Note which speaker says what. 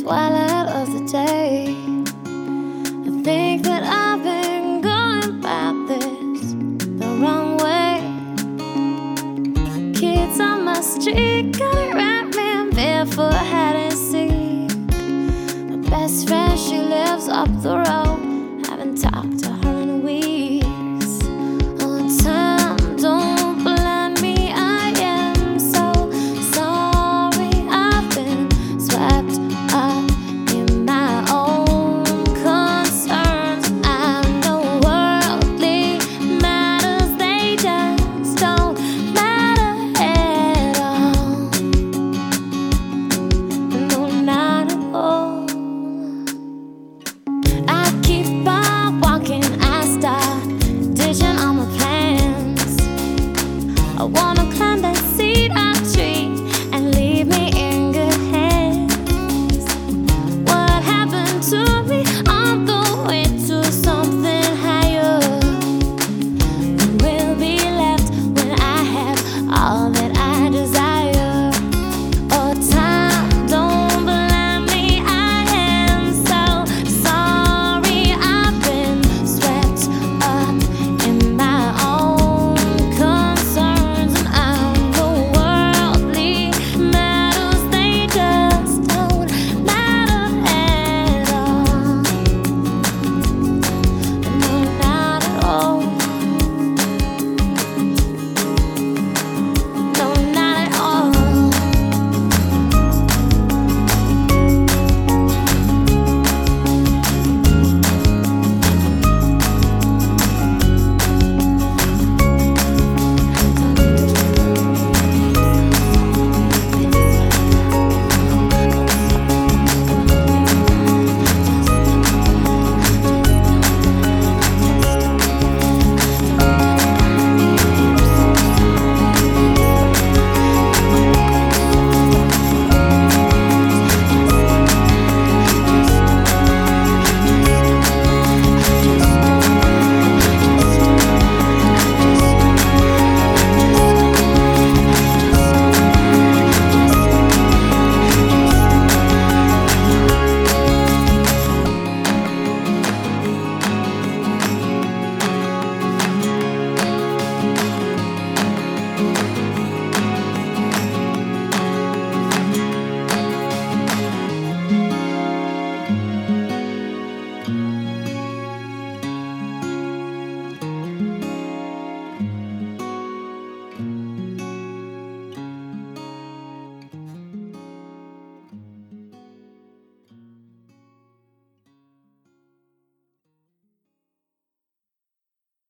Speaker 1: twilight of the day. I think that I've been going about this the wrong way. Kids on my street got it right, man, barefoot, hide and seek. My best friend, she lives up the road.